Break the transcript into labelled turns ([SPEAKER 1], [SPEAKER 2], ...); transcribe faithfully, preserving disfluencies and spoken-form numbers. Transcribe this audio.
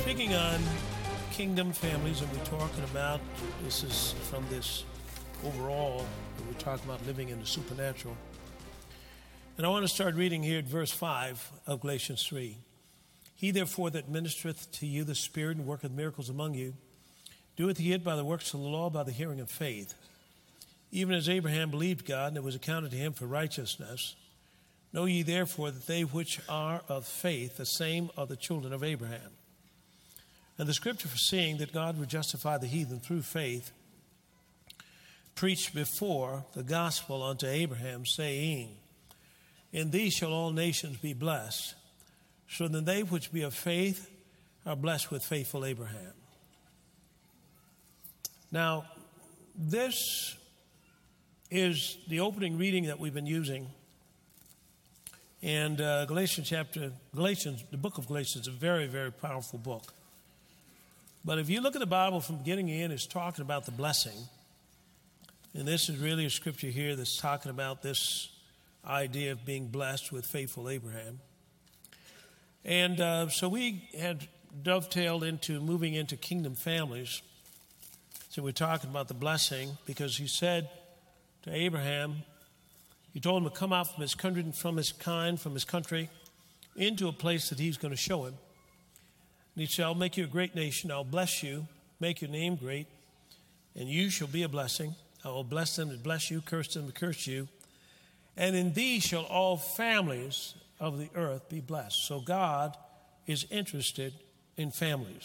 [SPEAKER 1] Speaking on kingdom families, and we're talking about, this is from this overall, we're talking about living in the supernatural. And I want to start reading here at verse five of Galatians three. He therefore that ministereth to you the Spirit and worketh miracles among you, doeth he it by the works of the law, by the hearing of faith. Even as Abraham believed God, and it was accounted to him for righteousness. Know ye therefore that they which are of faith, the same are the children of Abraham. And the scripture foreseeing that God would justify the heathen through faith, preached before the gospel unto Abraham, saying, in thee shall all nations be blessed. So then they which be of faith are blessed with faithful Abraham. Now, this is the opening reading that we've been using. And uh, Galatians chapter, Galatians, the book of Galatians is a very, very powerful book. But if you look at the Bible from beginning to end, it's talking about the blessing. And this is really a scripture here that's talking about this idea of being blessed with faithful Abraham. And uh, so we had dovetailed into moving into kingdom families. So we're talking about the blessing because he said to Abraham, he told him to come out from his country and from his kind, from his country, into a place that he's going to show him. And he said, I'll make you a great nation. I'll bless you, make your name great, and you shall be a blessing. I will bless them that bless you, curse them that curse you. And in thee shall all families of the earth be blessed. So God is interested in families.